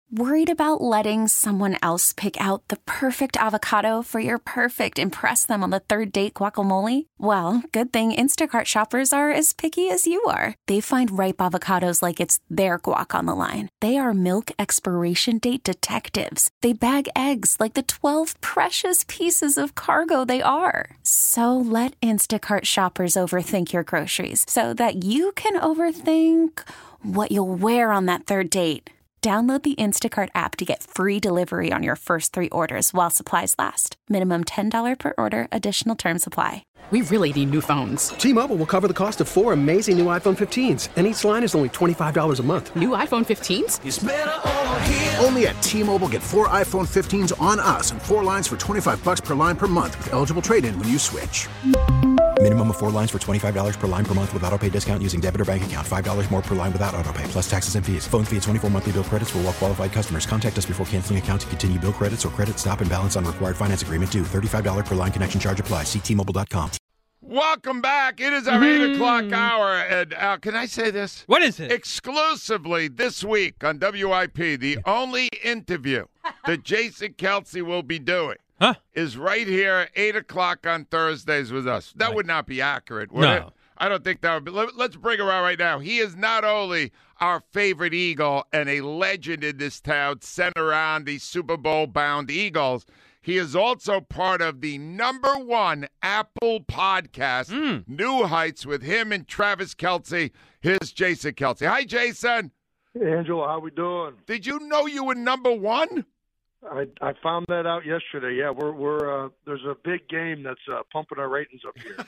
Worried about letting someone else pick out the perfect avocado for your perfect impress them on the third date guacamole? Well, good thing Instacart shoppers are as picky as you are. They find ripe avocados like it's their guac on the line. They are milk expiration date detectives. They bag eggs like the 12 precious pieces of cargo they are. So let Instacart shoppers overthink your groceries so that you can overthink what you'll wear on that third date. Download the Instacart app to get free delivery on your first 3 orders while supplies last. Minimum $10 per order. Additional terms apply. We really need new phones. T-Mobile will cover the cost of 4 amazing new iPhone 15s, and each line is only $25 a month. New iPhone 15s? It's better over here. Only at T-Mobile, get 4 iPhone 15s on us and 4 lines for $25 per line per month with eligible trade-in when you switch. Minimum of 4 lines for $25 per line per month with autopay discount using debit or bank account. $5 more per line without autopay, plus taxes and fees. Phone fee at 24 monthly bill credits for well-qualified customers. Contact us before canceling account to continue bill credits or credit stop and balance on required finance agreement due. $35 per line connection charge applies. See T-Mobile.com. Welcome back. It is our 8 o'clock hour. And can I say this? What is it? Exclusively this week on WIP, the only interview that Jason Kelce will be doing is right here, 8 o'clock on Thursdays with us. That would not be accurate, would it? I don't think that would be. Let's bring her out right now. He is not only our favorite Eagle and a legend in this town, sent around the Super Bowl-bound Eagles. He is also part of the #1 Apple podcast, New Heights, with him and Travis Kelce. Here's Jason Kelce. Hi, Jason. Hey, Angela, how we doing? Did you know you were #1? I found that out yesterday. Yeah, we're there's a big game that's pumping our ratings up here.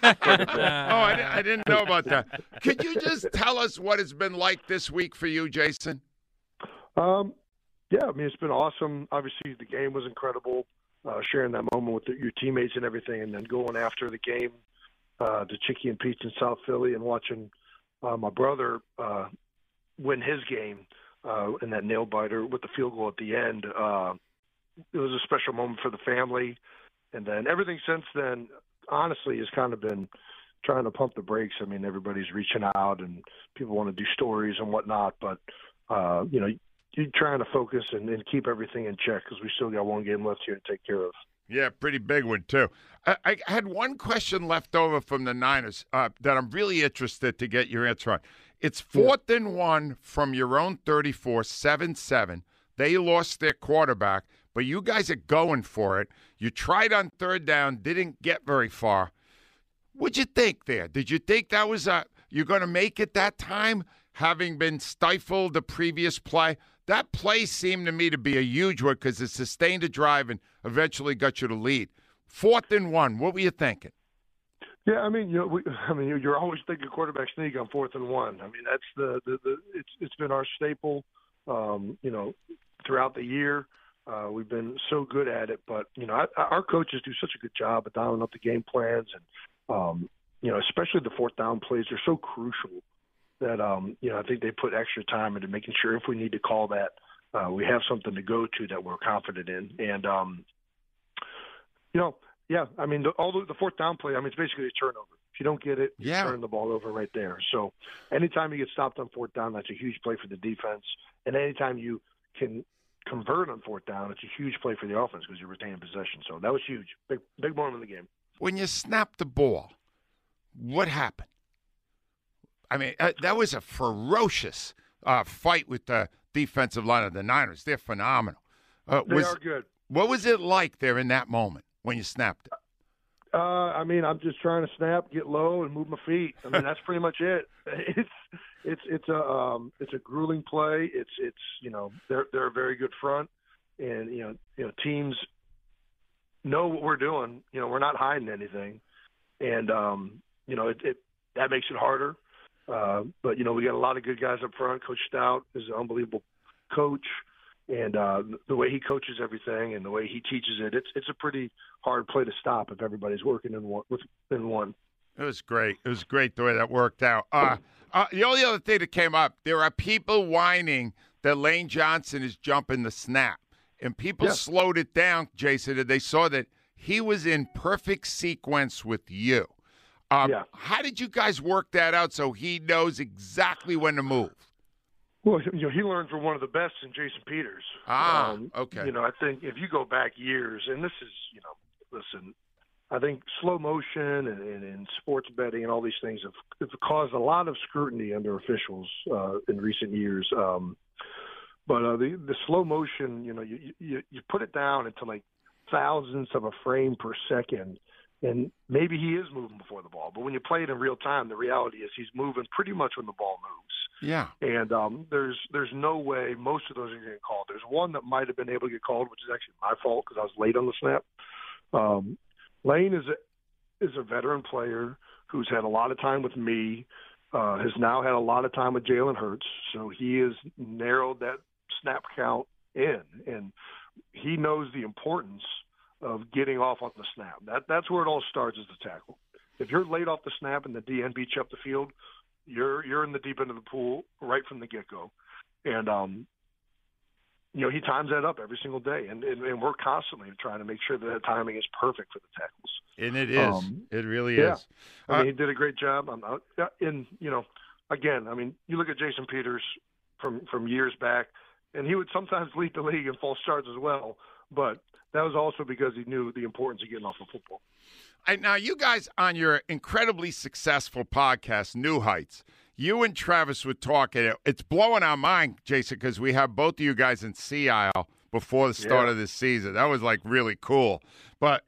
I didn't know about that. Could you just tell us what it's been like this week for you, Jason? Yeah, I mean, it's been awesome. Obviously, the game was incredible. Sharing that moment with your teammates and everything, and then going after the game to Chicky and Pete's in South Philly and watching my brother win his game in that nail biter with the field goal at the end. It was a special moment for the family. And then everything since then, honestly, has kind of been trying to pump the brakes. I mean, everybody's reaching out and people want to do stories and whatnot, but, you're trying to focus and keep everything in check because we still got one game left here to take care of. Yeah, pretty big one, too. I had one question left over from the Niners that I'm really interested to get your answer on. It's 4th and 1 from your own 34, 7-7. They lost their quarterback, but you guys are going for it. You tried on 3rd down, didn't get very far. What'd you think there? Did you think that was you're going to make it that time, having been stifled the previous play? That play seemed to me to be a huge one because it sustained a drive and eventually got you the lead. 4th and 1, what were you thinking? Yeah, I mean, you're always thinking quarterback sneak on 4th and 1. I mean, that's it's been our staple, throughout the year. We've been so good at it, but our coaches do such a good job of dialing up the game plans, and especially the 4th down plays are so crucial that I think they put extra time into making sure if we need to call that, we have something to go to that we're confident in. And I mean, the 4th down play, I mean, it's basically a turnover. If you don't get it, you turn the ball over right there. So anytime you get stopped on 4th down, that's a huge play for the defense. And anytime you can convert on 4th down, it's a huge play for the offense because you're retaining possession. So that was huge. Big moment in the game. When you snapped the ball, what happened? I mean, that was a ferocious fight with the defensive line of the Niners. They're phenomenal. They are good. What was it like there in that moment when you snapped it? I mean, I'm just trying to snap, get low, and move my feet. I mean, that's pretty much it. It's a grueling play. They're a very good front, and teams know what we're doing. We're not hiding anything, and that makes it harder. But we got a lot of good guys up front. Coach Stout is an unbelievable coach, and the way he coaches everything and the way he teaches it's a pretty hard play to stop if everybody's working in one. It was great. It was great the way that worked out. The only other thing that came up, there are people whining that Lane Johnson is jumping the snap, and people slowed it down, Jason, and they saw that he was in perfect sequence with you. How did you guys work that out so he knows exactly when to move? Well, he learned from one of the best in Jason Peters. Okay. I think if you go back years, and this is, listen, I think slow motion and sports betting and all these things have caused a lot of scrutiny under officials in recent years. But the slow motion, you put it down into like thousandths of a frame per second, and maybe he is moving before the ball. But when you play it in real time, the reality is he's moving pretty much when the ball moves. Yeah. And there's no way most of those are getting called. There's one that might have been able to get called, which is actually my fault because I was late on the snap. Lane is a veteran player who's had a lot of time with me, has now had a lot of time with Jalen Hurts, so he has narrowed that snap count in, and he knows the importance of getting off on the snap. That's where it all starts, is the tackle. If you're late off the snap and the DN beats you up the field, you're in the deep end of the pool right from the get-go. And he times that up every single day, and we're constantly trying to make sure that timing is perfect for the tackles. And it is. It really is. I mean, he did a great job. Again, you look at Jason Peters from years back, and he would sometimes lead the league in false starts as well, but that was also because he knew the importance of getting off the football. Now, you guys on your incredibly successful podcast, New Heights, you and Travis were talking. It's blowing our mind, Jason, because we have both of you guys in Seattle before the start of this season. That was like really cool. But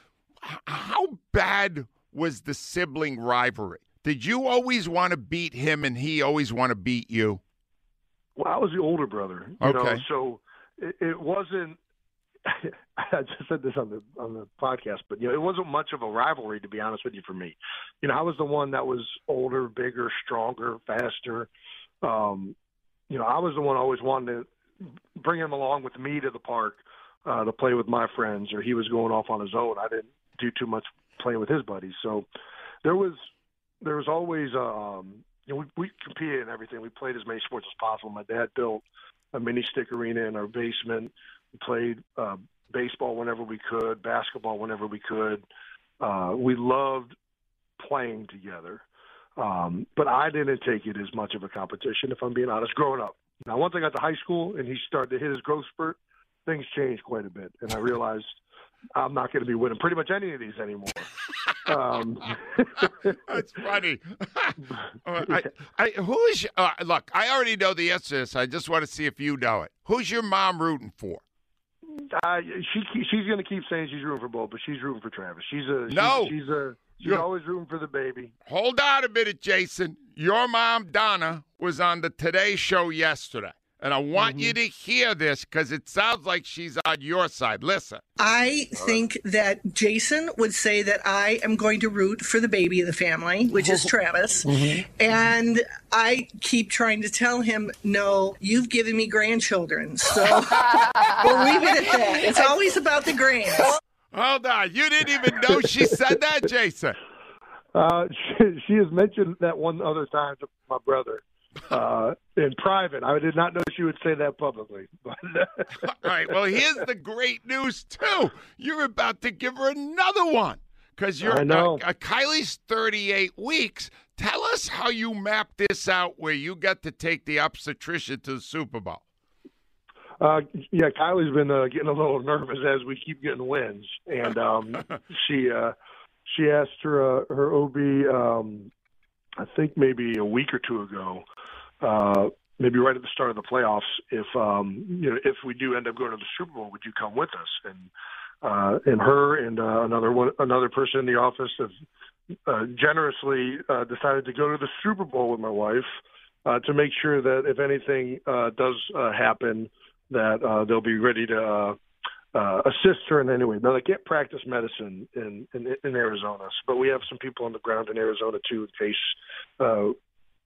how bad was the sibling rivalry? Did you always want to beat him and he always want to beat you? Well, I was the older brother, so it wasn't. I just said this on the podcast, but it wasn't much of a rivalry, to be honest with you, for me. I was the one that was older, bigger, stronger, faster. I was the one always wanted to bring him along with me to the park to play with my friends, or he was going off on his own. I didn't do too much playing with his buddies, so there was always we competed in everything. We played as many sports as possible. My dad built a mini stick arena in our basement. We played baseball whenever we could, basketball whenever we could. We loved playing together. But I didn't take it as much of a competition, if I'm being honest, growing up. Now, once I got to high school and he started to hit his growth spurt, things changed quite a bit. And I realized I'm not going to be winning pretty much any of these anymore. That's funny. Look, I already know the answer to this. I just want to see if you know it. Who's your mom rooting for? She's going to keep saying she's rooting for both, but she's rooting for Travis. She's always rooting for the baby. Hold on a minute, Jason. Your mom, Donna, was on the Today Show yesterday. And I want you to hear this because it sounds like she's on your side. Listen. I think that Jason would say that I am going to root for the baby of the family, which is Travis. And I keep trying to tell him, no, you've given me grandchildren. So we'll leave it at that. It's always about the grands. Hold on. You didn't even know she said that, Jason? She has mentioned that one other time to my brother. In private. I did not know she would say that publicly. All right. Well, here's the great news, too. You're about to give her another one because Kylie's 38 weeks. Tell us how you map this out where you get to take the obstetrician to the Super Bowl. Kylie's been getting a little nervous as we keep getting wins. And she asked her OB, I think maybe a week or two ago, maybe right at the start of the playoffs, if we do end up going to the Super Bowl, would you come with us? And her and another person in the office have generously decided to go to the Super Bowl with my wife to make sure that if anything does happen, that they'll be ready to assist her in any way. Now, they can't practice medicine in Arizona, but we have some people on the ground in Arizona, too, in case,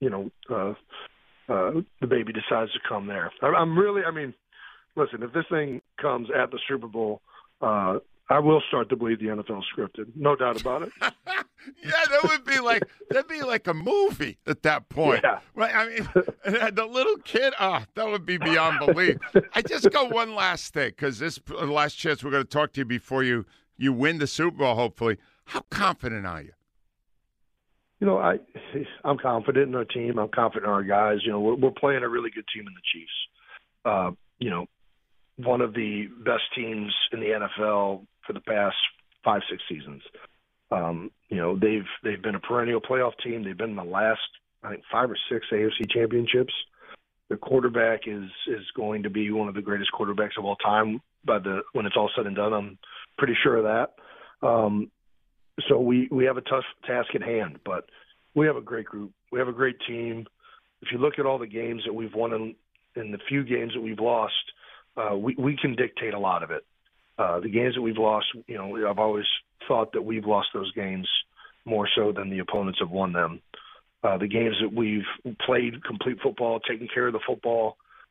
the baby decides to come there. Listen, if this thing comes at the Super Bowl, I will start to believe the NFL scripted. No doubt about it. Yeah, that'd be like a movie at that point. Yeah. Right? I mean, the little kid, that would be beyond belief. I just got one last thing, because this is the last chance we're going to talk to you before you win the Super Bowl, hopefully. How confident are you? I'm confident in our team. I'm confident in our guys. We're playing a really good team in the Chiefs. One of the best teams in the NFL for the past 5-6 seasons. They've been a perennial playoff team. They've been in the last, I think, 5 or 6 AFC championships. Their quarterback is going to be one of the greatest quarterbacks of all time when it's all said and done. I'm pretty sure of that. So we have a tough task at hand, but we have a great group. We have a great team. If you look at all the games that we've won and the few games that we've lost, we can dictate a lot of it. The games that we've lost, I've always thought that we've lost those games more so than the opponents have won them. The games that we've played complete football, taken care of the football,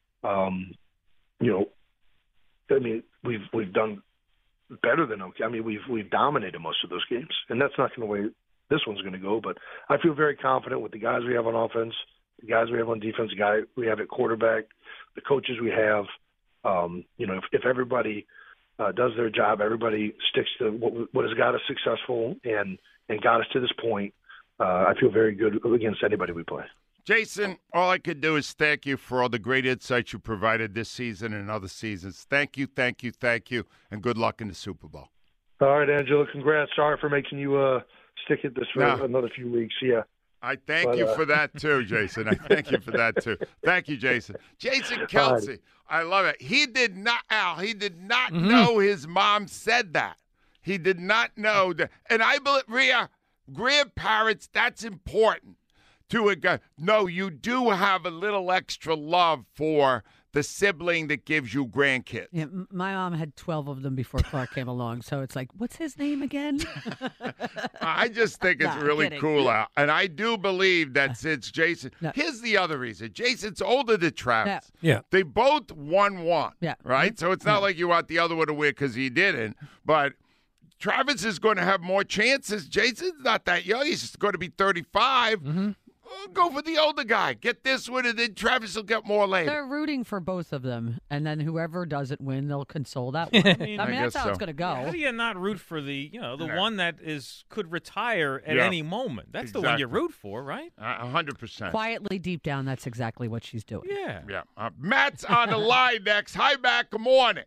we've done better than okay. I mean, we've dominated most of those games, and that's not the way this one's going to go. But I feel very confident with the guys we have on offense, the guys we have on defense, the guy we have at quarterback, the coaches we have. If everybody does their job, everybody sticks to what has got us successful and got us to this point, I feel very good against anybody we play. Jason, all I could do is thank you for all the great insights you provided this season and other seasons. Thank you, and good luck in the Super Bowl. All right, Angela, congrats. Sorry for making you stick at this for another few weeks. Yeah. I thank you for that, too, Jason. I thank you for that, too. Thank you, Jason. Jason Kelce, I love it. He did not know his mom said that. He did not know that. And I believe, Rhea, grandparents, that's important to a guy. No, you do have a little extra love for the sibling that gives you grandkids. Yeah, my mom had 12 of them before Clark came along, so it's like, what's his name again? I just think it's really cool out. And I do believe that since Jason, here's the other reason. Jason's older than Travis. Yeah. They both won one, right? Mm-hmm. So it's not like you want the other one to win because he didn't. But Travis is going to have more chances. Jason's not that young. He's going to be 35. Mm-hmm. Go for the older guy. Get this one, and then Travis will get more later. They're rooting for both of them, and then whoever doesn't win, they'll console that one. I mean that's how it's going to go. How do you not root for the one that could retire at any moment? That's the one you root for, right? 100%. Quietly, deep down, that's exactly what she's doing. Yeah. Matt's on the line next. Hi, Matt. Good morning.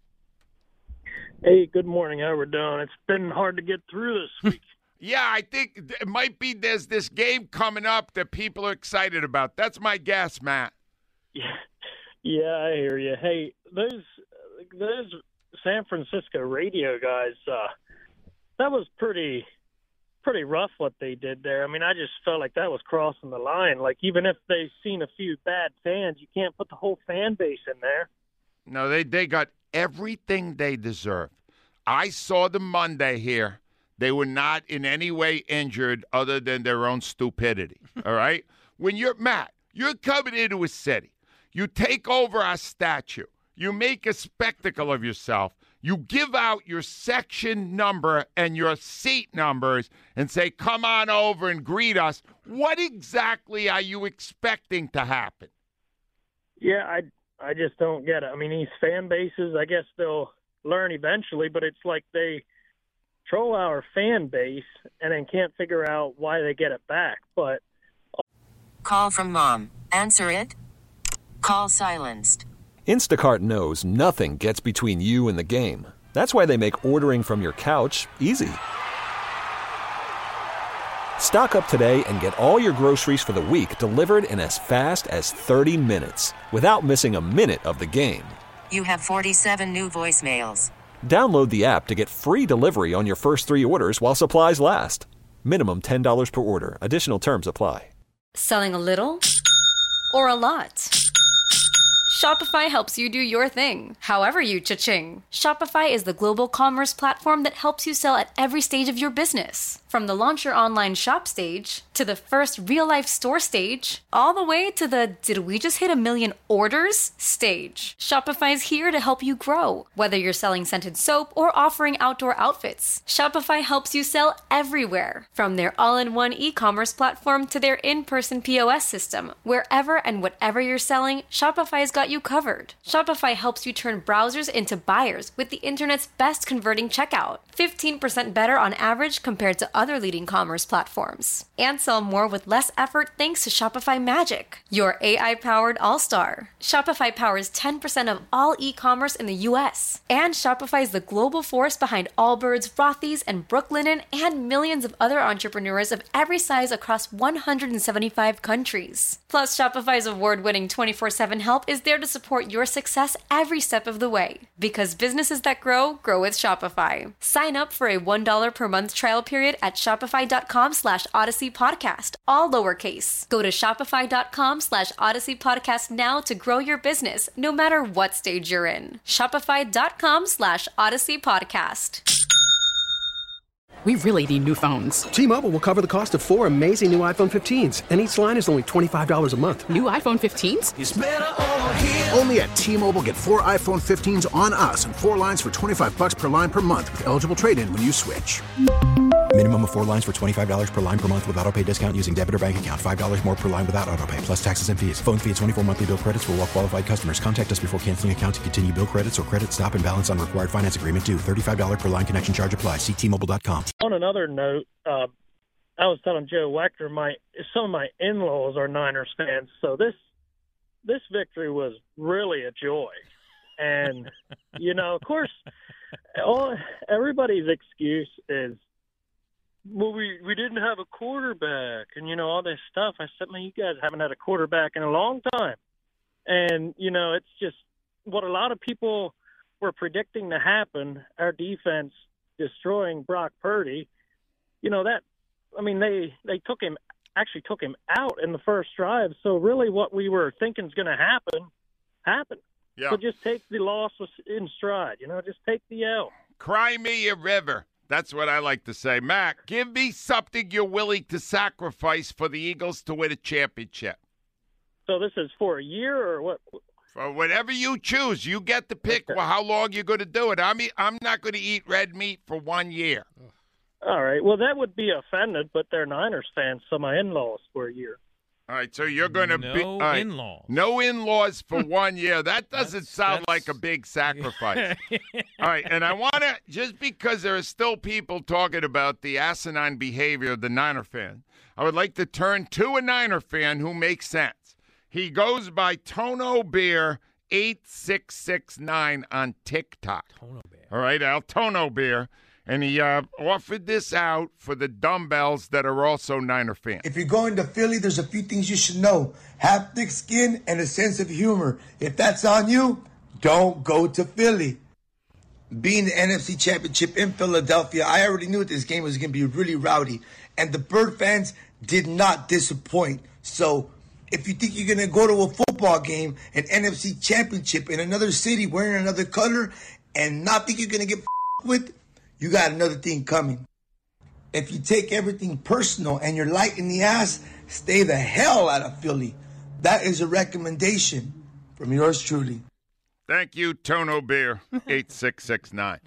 Hey, good morning. How we're doing? It's been hard to get through this week. Yeah, I think it might be there's this game coming up that people are excited about. That's my guess, Matt. Yeah, I hear you. Hey, those San Francisco radio guys, that was pretty rough what they did there. I mean, I just felt like that was crossing the line. Like, even if they've seen a few bad fans, you can't put the whole fan base in there. No, they got everything they deserve. I saw them Monday here. They were not in any way injured other than their own stupidity, all right? When you're coming into a city. You take over our statue. You make a spectacle of yourself. You give out your section number and your seat numbers and say, come on over and greet us. What exactly are you expecting to happen? Yeah, I just don't get it. I mean, these fan bases, I guess they'll learn eventually, but it's like they troll our fan base and then can't figure out why they get it back. But call from mom. Answer it. Call silenced. Instacart knows nothing gets between you and the game. That's why they make ordering from your couch easy. Stock up today and get all your groceries for the week delivered in as fast as 30 minutes without missing a minute of the game. You have 47 new voicemails. Download the app to get free delivery on your first 3 orders while supplies last. Minimum $10 per order. Additional terms apply. Selling a little or a lot? Shopify helps you do your thing, however you cha-ching. Shopify is the global commerce platform that helps you sell at every stage of your business. From the launch your online shop stage, to the first real-life store stage, all the way to the did we just hit 1 million orders stage. Shopify's here to help you grow. Whether you're selling scented soap or offering outdoor outfits, Shopify helps you sell everywhere. From their all-in-one e-commerce platform to their in-person POS system. Wherever and whatever you're selling, Shopify's got you covered. Shopify helps you turn browsers into buyers with the internet's best converting checkout. 15% better on average compared to other leading commerce platforms. And sell more with less effort thanks to Shopify Magic, your AI-powered all-star. Shopify powers 10% of all e-commerce in the U.S. And Shopify is the global force behind Allbirds, Rothy's, and Brooklinen, and millions of other entrepreneurs of every size across 175 countries. Plus, Shopify's award-winning 24/7 help is there to support your success every step of the way. Because businesses that grow with Shopify. Sign up for a $1 per month trial period at shopify.com/Odyssey Podcast, all lowercase. Go to shopify.com/Odyssey Podcast now to grow your business, no matter what stage you're in. Shopify.com/Odyssey Podcast. We really need new phones. T-Mobile will cover the cost of 4 amazing new iPhone 15s, and each line is only $25 a month. New iPhone 15s? It's better over here. Only at T-Mobile, get 4 iPhone 15s on us and 4 lines for $25 per line per month with eligible trade-in when you switch. Minimum of 4 lines for $25 per line per month with auto-pay discount using debit or bank account. $5 more per line without auto-pay, plus taxes and fees. Phone fee at 24 monthly bill credits for well-qualified customers. Contact us before canceling account to continue bill credits or credit stop and balance on required finance agreement due. $35 per line connection charge applies. See T-Mobile.com. On another note, I was telling Joe Wachter, some of my in-laws are Niners fans, so this victory was really a joy. And, of course, everybody's excuse is, well, we didn't have a quarterback and, all this stuff. I said, man, you guys haven't had a quarterback in a long time. And, it's just what a lot of people were predicting to happen, our defense destroying Brock Purdy. They took him out in the first drive. So really what we were thinking is going to happen happened. Yeah. So just take the loss in stride, just take the L. Cry me a river. That's what I like to say. Mac, give me something you're willing to sacrifice for the Eagles to win a championship. So this is for a year or what? For whatever you choose. You get to pick how long you're going to do it. I'm not going to eat red meat for 1 year. All right. Well, that would be offended, but they're Niners fans, so my in-laws for a year. All right, so you're going to be in-laws. No in-laws for 1 year. That doesn't sound like a big sacrifice. All right, and I want to, just because there are still people talking about the asinine behavior of the Niner fan, I would like to turn to a Niner fan who makes sense. He goes by Tono Beer 8669 on TikTok. Tono Beer. All right, Al Tono Beer. And he offered this out for the dumbbells that are also Niner fans. If you're going to Philly, there's a few things you should know. Have thick skin and a sense of humor. If that's on you, don't go to Philly. Being the NFC Championship in Philadelphia, I already knew this game was going to be really rowdy. And the Bird fans did not disappoint. So if you think you're going to go to a football game, an NFC Championship in another city wearing another color, and not think you're going to get with, you got another thing coming. If you take everything personal and you're light in the ass, stay the hell out of Philly. That is a recommendation from yours truly. Thank you, Tono Beer, 8669.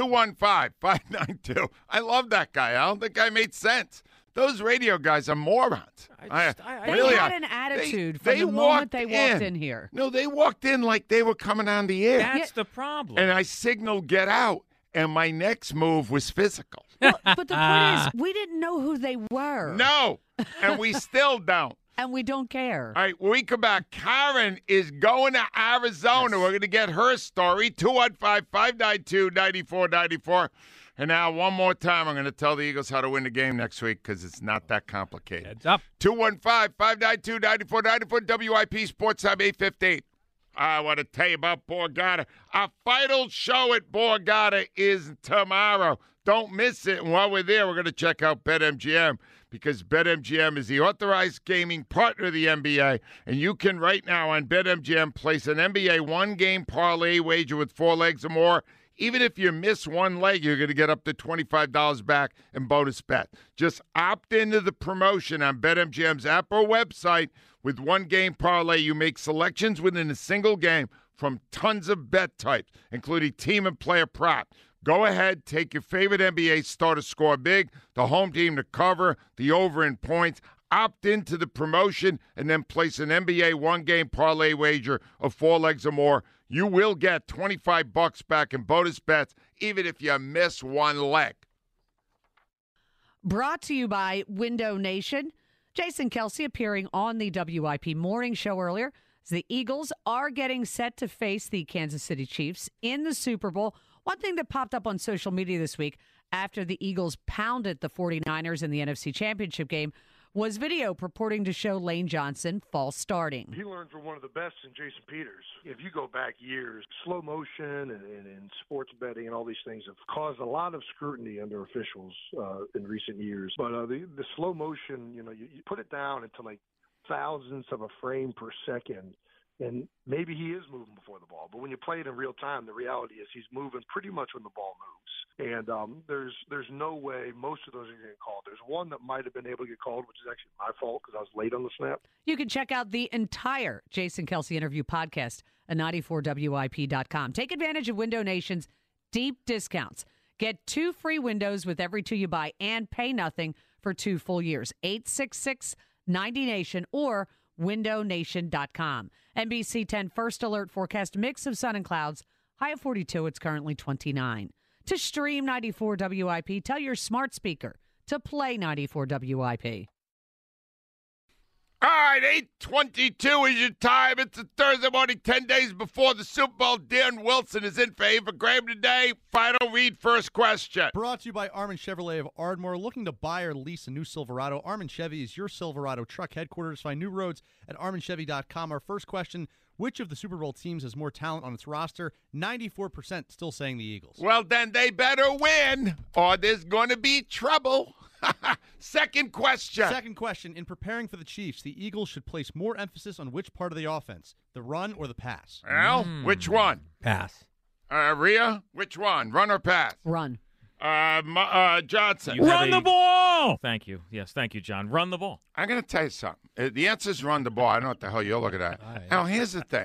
215-592. I love that guy, Al. The guy made sense. Those radio guys are morons. They had an attitude from the moment they walked in here. No, they walked in like they were coming on the air. That's the problem. And I signaled, get out. And my next move was physical. Well, but the point is, we didn't know who they were. No, and we still don't. And we don't care. All right, when we come back, Karen is going to Arizona. Yes. We're going to get her story, 215-592-9494. And now, one more time, I'm going to tell the Eagles how to win the game next week because it's not that complicated. Heads up. 215-592-9494, WIP Sports Time 815. I want to tell you about Borgata. Our final show at Borgata is tomorrow. Don't miss it. And while we're there, we're going to check out BetMGM because BetMGM is the authorized gaming partner of the NBA. And you can right now on BetMGM place an NBA one-game parlay wager with 4 legs or more. Even if you miss one leg, you're going to get up to $25 back in bonus bet. Just opt into the promotion on BetMGM's app or website. With one-game parlay, you make selections within a single game from tons of bet types, including team and player prop. Go ahead, take your favorite NBA star to score big, the home team to cover, the over in points. Opt into the promotion and then place an NBA one-game parlay wager of 4 legs or more. You will get $25 back in bonus bets, even if you miss one leg. Brought to you by Window Nation. Jason Kelce appearing on the WIP morning show earlier. The Eagles are getting set to face the Kansas City Chiefs in the Super Bowl. One thing that popped up on social media this week after the Eagles pounded the 49ers in the NFC Championship game was video purporting to show Lane Johnson false starting. He learned from one of the best in Jason Peters. If you go back years, slow motion and sports betting and all these things have caused a lot of scrutiny under officials in recent years. But the slow motion, you put it down into like thousandths of a frame per second, and maybe he is moving before the ball. But when you play it in real time, the reality is he's moving pretty much when the ball moves. And there's no way most of those are getting called. There's one that might have been able to get called, which is actually my fault because I was late on the snap. You can check out the entire Jason Kelce interview podcast at 94WIP.com. Take advantage of Window Nation's deep discounts. Get 2 free windows with every 2 you buy and pay nothing for 2 full years. 866-90Nation or windownation.com. NBC 10 First Alert forecast, mix of sun and clouds. High of 42. It's currently 29. To stream 94 WIP, tell your smart speaker to play 94 WIP. All right, 8:22 is your time. It's a Thursday morning, 10 days before the Super Bowl. Darren Wilson is in for Ava Graham today. Final read, first question. Brought to you by Armin Chevrolet of Ardmore. Looking to buy or lease a new Silverado? Armin Chevy is your Silverado truck headquarters. Find new roads at arminchevy.com. Our first question, which of the Super Bowl teams has more talent on its roster? 94% still saying the Eagles. Well, then they better win, or there's going to be trouble. Second question. In preparing for the Chiefs, the Eagles should place more emphasis on which part of the offense, the run or the pass? Well, which one? Pass. Rhea, which one? Run or pass? Run. Johnson. Run the ball! Thank you. Yes, thank you, John. Run the ball. I'm going to tell you something. The answer is run the ball. I don't know what the hell you're looking at. Now, here's the thing.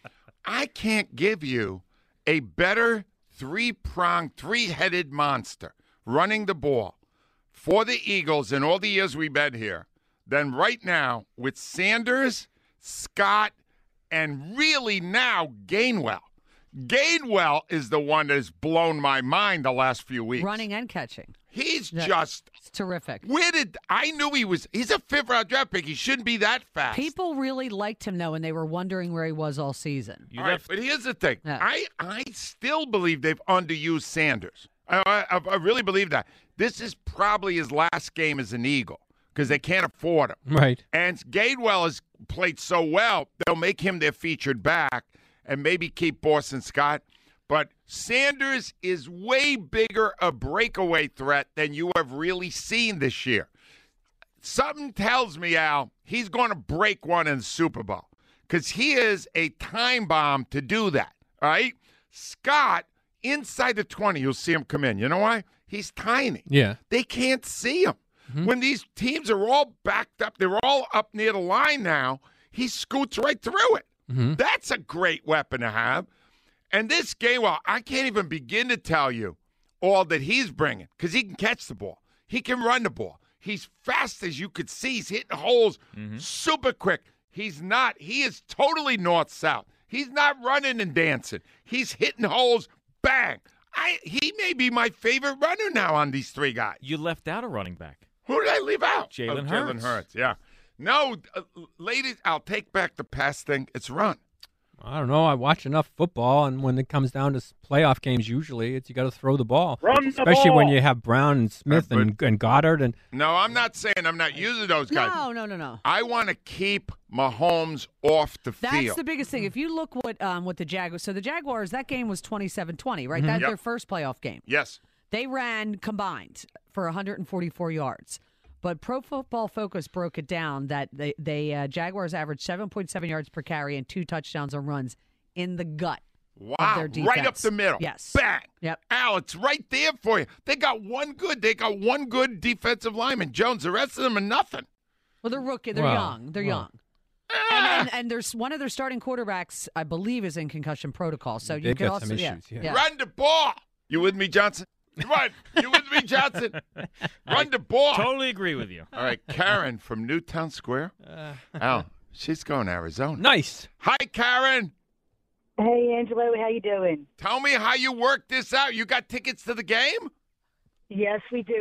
I can't give you a better three-pronged, three-headed monster running the ball for the Eagles in all the years we've been here than right now with Sanders, Scott, and really now Gainwell. Gainwell is the one that has blown my mind the last few weeks. Running and catching. He's It's terrific. I knew he's a 5th-round draft pick. He shouldn't be that fast. People really liked him, though, and they were wondering where he was all season. All right, but here's the thing. Yeah. I still believe they've underused Sanders. I really believe that. This is probably his last game as an Eagle because they can't afford him. Right. And Gainwell has played so well, they'll make him their featured back and maybe keep Boston Scott. But Sanders is way bigger a breakaway threat than you have really seen this year. Something tells me, Al, he's going to break one in the Super Bowl because he is a time bomb to do that, all right? Scott, inside the 20, you'll see him come in. You know why? He's tiny. Yeah. They can't see him. Mm-hmm. When these teams are all backed up, they're all up near the line now, he scoots right through it. Mm-hmm. That's a great weapon to have. And this game, well, I can't even begin to tell you all that he's bringing because he can catch the ball. He can run the ball. He's fast as you could see. He's hitting holes super quick. He is totally north-south. He's not running and dancing. He's hitting holes, bang. He may be my favorite runner now on these 3 guys. You left out a running back. Who did I leave out? Jalen Hurts. Jalen Hurts, yeah. No, ladies, I'll take back the pass thing. It's run. I don't know. I watch enough football, and when it comes down to playoff games, usually you got to throw the ball. Especially when you have Brown and Smith and Goddard. And no, I'm not saying I'm not using those guys. No. I want to keep Mahomes off the field. That's the biggest thing. If you look what the Jaguars, so the Jaguars, that game was 27-20, right? That's their first playoff game. Yes. They ran combined for 144 yards. But Pro Football Focus broke it down that they Jaguars averaged 7.7 yards per carry and 2 touchdowns on runs in the gut of their defense. Right up the middle. Yes. Bang. Yep. Al, it's right there for you. They got one good defensive lineman, Jones. The rest of them are nothing. Well, they're rookie. They're young. They're young. And there's one of their starting quarterbacks, I believe, is in concussion protocol. So you can also some issues, yeah. Run the ball. You with me, Johnson? Run. You with me, Johnson? Run the ball. Totally agree with you. All right, Karen from Newtown Square. Al, she's going to Arizona. Nice. Hi, Karen. Hey, Angelo. How you doing? Tell me how you worked this out. You got tickets to the game? Yes, we do.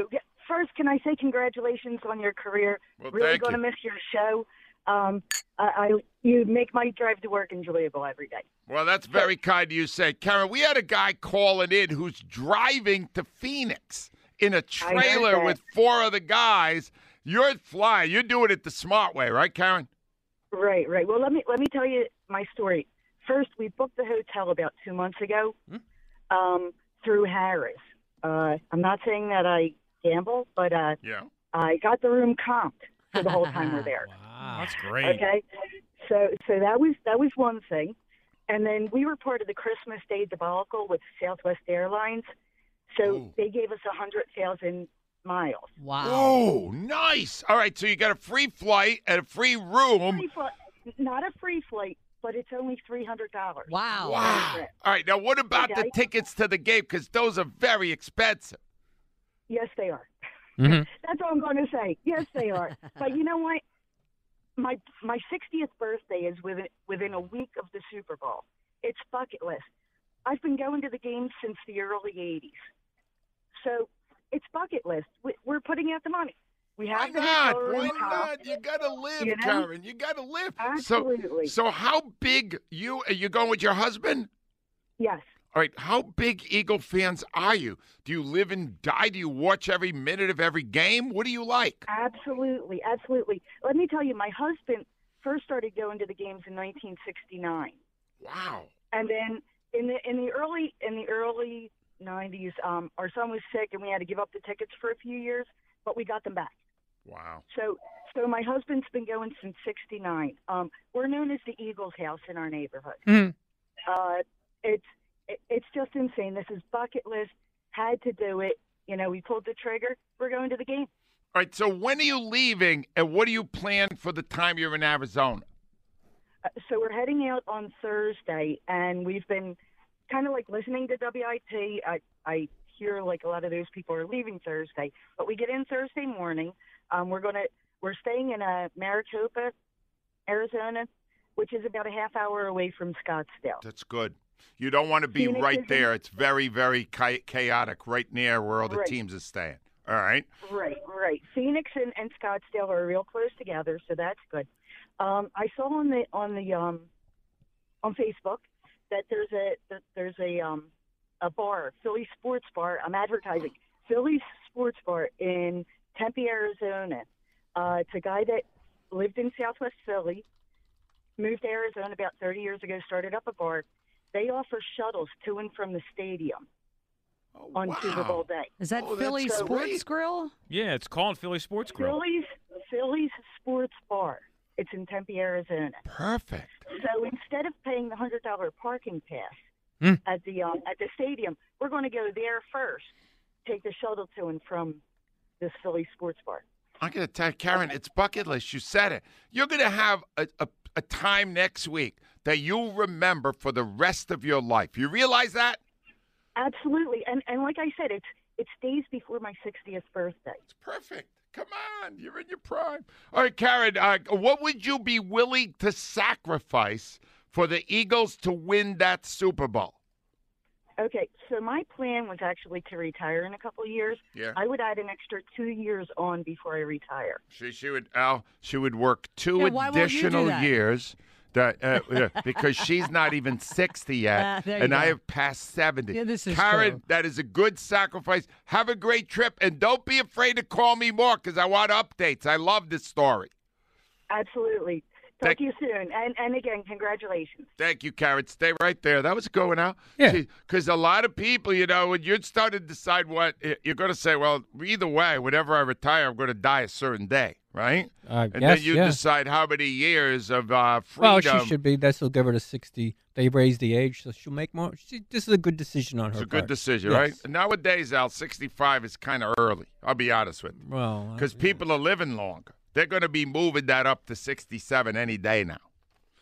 first, can I say congratulations on your career? Well, really thank going to you. miss your show. You make my drive to work enjoyable every day. Well, that's very kind of you to say. Karen, we had a guy calling in who's driving to Phoenix in a trailer with 4 other guys. You're flying. You're doing it the smart way, right, Karen? Right. Well, let me tell you my story. First, we booked the hotel about 2 months ago through Harris. I'm not saying that I gamble, but I got the room comped for the whole time we're there. Wow, that's great. Okay, so that was one thing, and then we were part of the Christmas Day debacle with Southwest Airlines, so they gave us 100,000 miles. Wow! Oh, nice. All right, so you got a free flight and a free room. Not a free flight, but it's only $300. Wow! All right, now what about the tickets to the game? Because those are very expensive. Yes, they are. Mm-hmm. That's all I'm going to say. Yes, they are. But you know what? My 60th birthday is within a week of the Super Bowl. It's bucket list. I've been going to the games since the early 80s. So it's bucket list. We're putting out the money. We have the hotel room Why top. not? You got to live, You know? Karen. You got to live. Absolutely. So how big are you going with your husband? Yes. All right, how big Eagle fans are you? Do you live and die? Do you watch every minute of every game? What do you like? Absolutely. Let me tell you, my husband first started going to the games in 1969. Wow. And then in the early 90s, our son was sick and we had to give up the tickets for a few years, but we got them back. Wow. So my husband's been going since 69. We're known as the Eagles house in our neighborhood. Mm. It's just insane. This is bucket list. Had to do it. You know, we pulled the trigger. We're going to the game. All right, so when are you leaving, and what do you plan for the time you're in Arizona? So we're heading out on Thursday, and we've been kind of like listening to WIP. I hear like a lot of those people are leaving Thursday, but we get in Thursday morning. We're staying in Maricopa, Arizona, which is about a half hour away from Scottsdale. That's good. You don't want to be Phoenix right is there. It's very, very chaotic right near where all the Right. teams are staying. All right? Right. Phoenix and Scottsdale are real close together, so that's good. I saw on Facebook that there's a bar, Philly Sports Bar. I'm advertising Philly Sports Bar in Tempe, Arizona. It's a guy that lived in Southwest Philly, moved to Arizona about 30 years ago, started up a bar. They offer shuttles to and from the stadium on Super Bowl day. Is that Philly Sports Grill? Yeah, it's called Philly Sports Grill. Philly's Sports Bar. It's in Tempe, Arizona. Perfect. So instead of paying the $100 parking pass at the stadium, we're going to go there first, take the shuttle to and from this Philly Sports Bar. I'm going to tell you, Karen, it's bucket list. You said it. You're going to have a time next week that you'll remember for the rest of your life. You realize that? Absolutely. And like I said, it's days before my 60th birthday. It's perfect. Come on. You're in your prime. All right, Karen, what would you be willing to sacrifice for the Eagles to win that Super Bowl? Okay, so my plan was actually to retire in a couple of years. Yeah. I would add an extra 2 years on before I retire. She would work two why won't you do additional that? years because she's not even 60 yet, there you and I go. have passed 70. Yeah, this is Karen, true. that is a good sacrifice. Have a great trip, and don't be afraid to call me more because I want updates. I love this story. Absolutely. Talk to you soon. And again, congratulations. Thank you, Karen. Stay right there. That was going out. Yeah. Because a lot of people, when you start to decide what, you're going to say, well, either way, whenever I retire, I'm going to die a certain day, right? And then Yes, you yeah. decide how many years of freedom. Well, she should be. This will give her to 60. They raised the age, so she'll make more. This is a good decision on her It's a part. good decision, Yes. right? Nowadays, Al, 65 is kind of early. I'll be honest with you. Well, Because people are living longer. They're going to be moving that up to 67 any day now.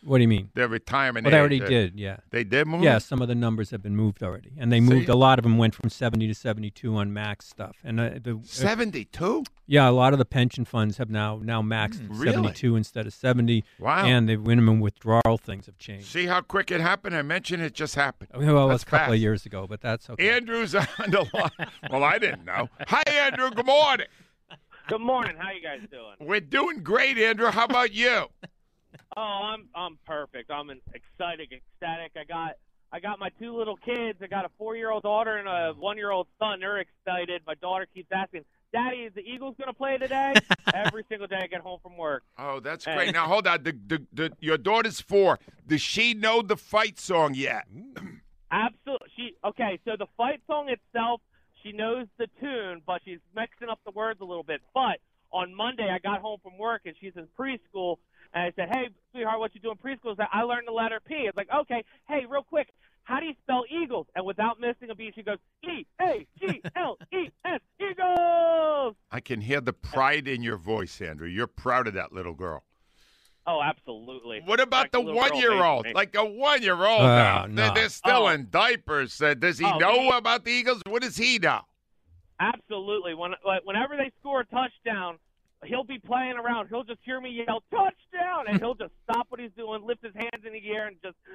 What do you mean? Their retirement Well, they age. already did, yeah. They did move? Yeah, some of the numbers have been moved already. And they moved, a lot of them went from 70 to 72 on max stuff. And 72? Yeah, a lot of the pension funds have now maxed at Really? 72 instead of 70. Wow. And the minimum withdrawal things have changed. See how quick it happened? I mentioned it just happened. Well, That's it's a couple fast. of years ago, but that's okay. Andrew's on the line. Well, I didn't know. Hi, Andrew. Good morning. Good morning. How you guys doing? We're doing great, Andrew. How about you? Oh, I'm perfect. I'm excited, ecstatic. I got my two little kids. I got a 4-year-old daughter and a 1-year-old son. They're excited. My daughter keeps asking, "Daddy, is the Eagles going to play today?" Every single day I get home from work. Oh, that's great. Now, hold on. Your daughter's 4. Does she know the fight song yet? Absolutely. Okay, so the fight song itself, she knows the tune, but she's mixing up the words a little bit. But on Monday, I got home from work, and she's in preschool, and I said, "Hey, sweetheart, what you doing in preschool?" She said, "I learned the letter P." It's like, okay, hey, real quick, how do you spell Eagles? And without missing a beat, she goes, E-A-G-L-E-S, Eagles! I can hear the pride in your voice, Andrew. You're proud of that little girl. Oh, absolutely. What about the little girl 1-year-old? made me. Like a 1-year-old Oh, now. no. They're still in diapers. Does he know about the Eagles? What does he know? Absolutely. Whenever they score a touchdown, he'll be playing around. He'll just hear me yell, "Touchdown!" And he'll just stop what he's doing, lift his hands in the air, and just,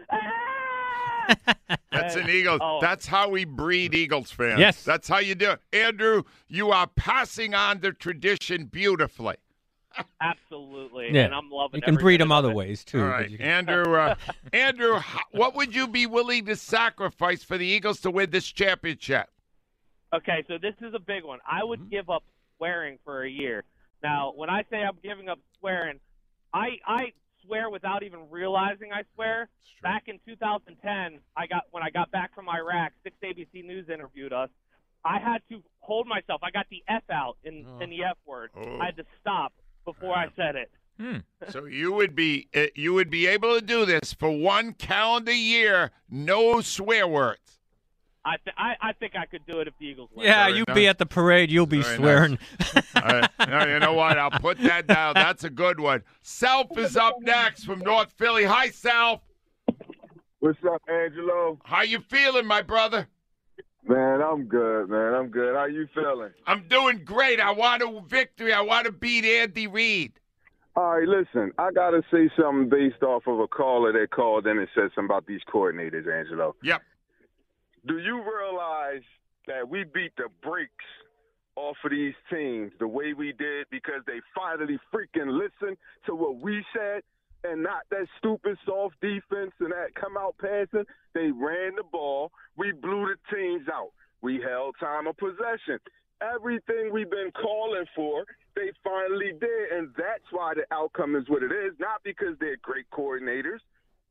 "Ah!" That's an Eagles. Oh. That's how we breed Eagles fans. Yes. That's how you do it. Andrew, you are passing on the tradition beautifully. Absolutely. Yeah. And I'm loving You can every breed minute them of other it. ways, too. All but right, you can- Andrew, what would you be willing to sacrifice for the Eagles to win this championship? Okay, so this is a big one. I would give up swearing for a year. Now, when I say I'm giving up swearing, I swear without even realizing I swear. Back in 2010, when I got back from Iraq, 6 ABC News interviewed us. I had to hold myself. I got the F out in the F word. I had to stop before I said it. So you would be able to do this for 1 calendar year, no swear words. I think I could do it if the Eagles win. Yeah, Very you nice. be at the parade, you'll be Very swearing. All right. No, you know what? I'll put that down. That's a good one. Self is up next from North Philly. Hi, Self. What's up, Angelo? How you feeling, my brother? Man, I'm good, man. I'm good. How you feeling? I'm doing great. I want a victory. I want to beat Andy Reid. All right, listen, I got to say something based off of a caller that called in and said something about these coordinators, Angelo. Yep. Do you realize that we beat the brakes off of these teams the way we did because they finally freaking listened to what we said and not that stupid soft defense and that come out passing? They ran the ball. We blew the teams out. We held time of possession. Everything we've been calling for, they finally did, and that's why the outcome is what it is, not because they're great coordinators.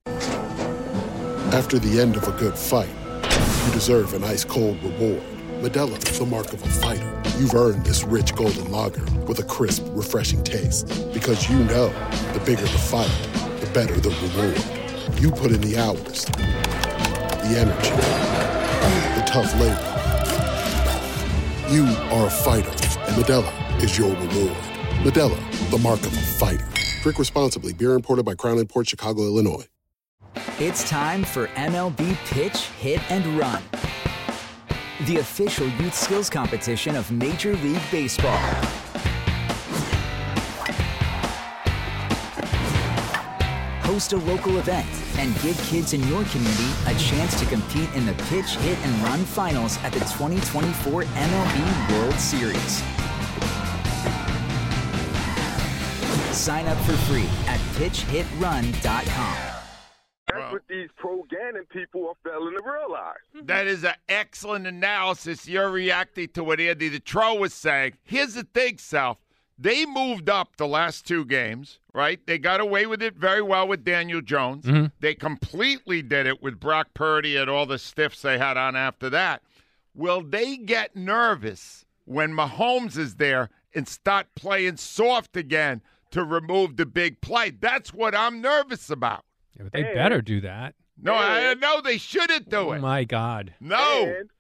After the end of a good fight, you deserve an ice-cold reward. Modelo is the mark of a fighter. You've earned this rich golden lager with a crisp, refreshing taste. Because you know, the bigger the fight, the better the reward. You put in the hours, the energy, the tough labor. You are a fighter, and Modelo is your reward. Modelo, the mark of a fighter. Drink responsibly. Beer imported by Crown Imports, Chicago, Illinois. It's time for MLB Pitch, Hit, and Run, the official youth skills competition of Major League Baseball. Host a local event and give kids in your community a chance to compete in the Pitch, Hit, and Run finals at the 2024 MLB World Series. Sign up for free at pitchhitrun.com. That's what these pro-Gannon people are failing to realize. That is an excellent analysis. You're reacting to what Andy the Tro was saying. Here's the thing, Self. They moved up the last 2 games, right? They got away with it very well with Daniel Jones. Mm-hmm. They completely did it with Brock Purdy and all the stiffs they had on after that. Will they get nervous when Mahomes is there and start playing soft again to remove the big play? That's what I'm nervous about. Yeah, but they better do that. No, I know they shouldn't do it. Oh, my God. No. And will they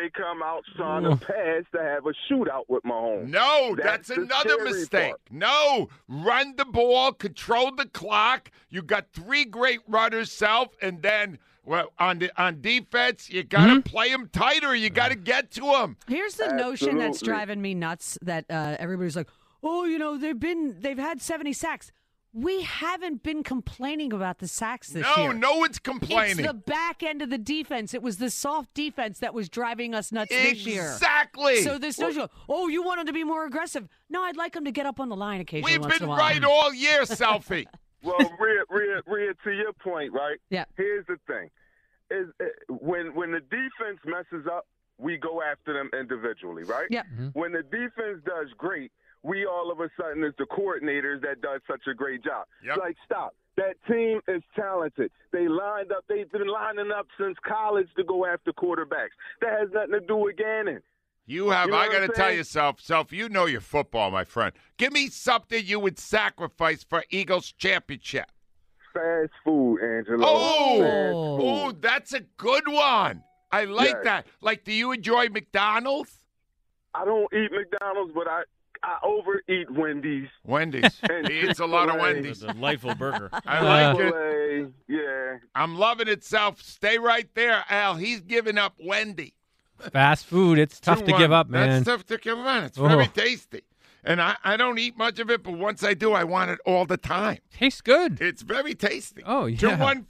they come out trying to pass to have a shootout with Mahomes. No, that's the another scary mistake. part. No, run the ball, control the clock. You got 3 great runners, Self, and then on defense, you got to play them tighter. You got to get to them. Here's the notion that's driving me nuts that everybody's like, oh, you know, they've had 70 sacks. We haven't been complaining about the sacks this year. No one's complaining. It's the back end of the defense. It was the soft defense that was driving us nuts this year. Exactly. So this notion, oh, you want them to be more aggressive. No, I'd like them to get up on the line occasionally. We've been right all year, Selfie. Well, Rhea, to your point, right? Yeah. Here's the thing: is when the defense messes up, we go after them individually, right? Yeah. When the defense does great, we all of a sudden is the coordinators that does such a great job. Yep. Like, stop. That team is talented. They lined up. They've been lining up since college to go after quarterbacks. That has nothing to do with Gannon. I got to tell you, Self, you know your football, my friend. Give me something you would sacrifice for Eagles championship. Fast food, Angelo. Oh, that's a good one. I like Yes. that. Like, do you enjoy McDonald's? I don't eat McDonald's, but I overeat Wendy's. Wendy's. And He eats a lot of Chick-fil-A. Wendy's. The delightful burger. I like it. Chick-fil-A, yeah. I'm loving it, Self. Stay right there, Al. He's giving up Wendy. Fast food, it's tough to give up, man. That's tough to give up. It's very tasty. And I don't eat much of it, but once I do, I want it all the time. Tastes good. It's very tasty. Oh, yeah.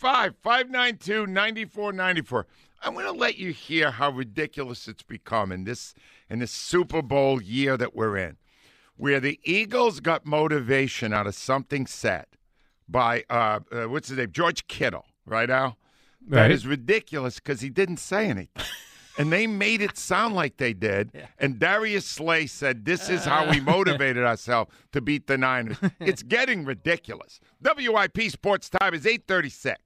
215-592-9494. I'm going to let you hear how ridiculous it's become in this Super Bowl year that we're in, where the Eagles got motivation out of something said by, what's his name, George Kittle, right, Al? That Right. is ridiculous because he didn't say anything. And they made it sound like they did. Yeah. And Darius Slay said, this is how we motivated ourselves to beat the Niners. It's getting ridiculous. WIP Sports Time is 8:36.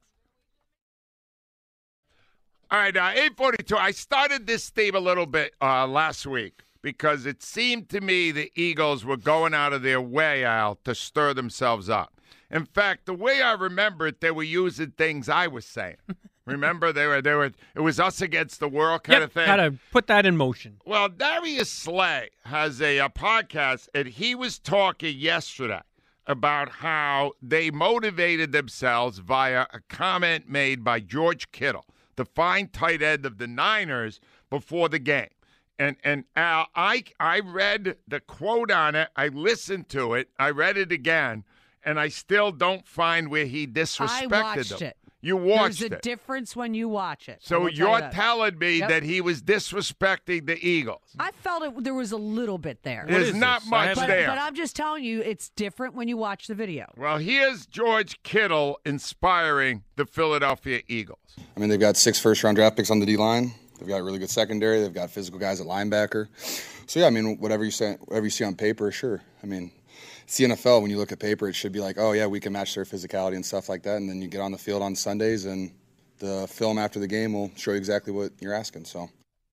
All right, 8:42. I started this theme a little bit last week because it seemed to me the Eagles were going out of their way, Al, to stir themselves up. In fact, the way I remember it, they were using things I was saying. Remember, they were. It was us against the world kind of thing. How to put that in motion. Well, Darius Slay has a podcast, and he was talking yesterday about how they motivated themselves via a comment made by George Kittle, the fine tight end of the Niners, before the game. And Al, I read the quote on it. I listened to it. I read it again, and I still don't find where he disrespected I watched them. it. You watched There's a it. difference when you watch it. So you're telling me Yep. that he was disrespecting the Eagles. I felt there was a little bit there. There's not much there. But I'm just telling you, it's different when you watch the video. Well, here's George Kittle inspiring the Philadelphia Eagles. I mean, they've got 6 first-round draft picks on the D-line. They've got a really good secondary. They've got physical guys at linebacker. So, yeah, I mean, whatever you see on paper, sure. I mean, it's the NFL. When you look at paper, it should be like, oh, yeah, we can match their physicality and stuff like that. And then you get on the field on Sundays, and the film after the game will show you exactly what you're asking. So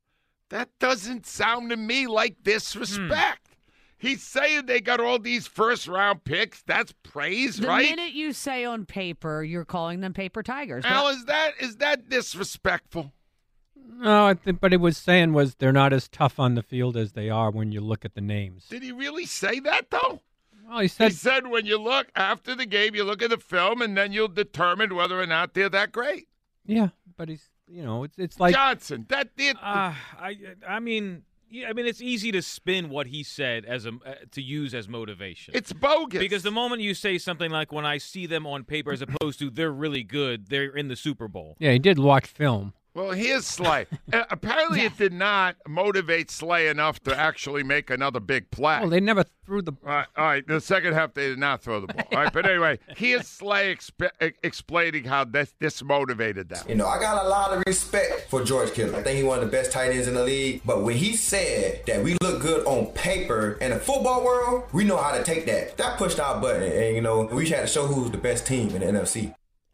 that doesn't sound to me like disrespect. He's saying they got all these first-round picks. That's praise, right? The minute you say on paper, you're calling them paper tigers. Al, is that disrespectful? No, I think, but it was saying was they're not as tough on the field as they are when you look at the names. Did he really say that, though? Well, he said when you look after the game, you look at the film, and then you'll determine whether or not they're that great. Yeah, but he's, it's like Johnson. That did. I mean, it's easy to spin what he said as to use as motivation. It's bogus. Because the moment you say something like, when I see them on paper, as opposed to they're really good, they're in the Super Bowl. Yeah, he did watch film. Well, here's Slay. Apparently, it did not motivate Slay enough to actually make another big play. Well, they never threw the all right, the second half, they did not throw the ball. All right, but anyway, here's Slay explaining how this motivated them. I got a lot of respect for George Kittle. I think he's one of the best tight ends in the league. But when he said that we look good on paper in the football world, we know how to take that. That pushed our button. And, we had to show who's the best team in the NFC.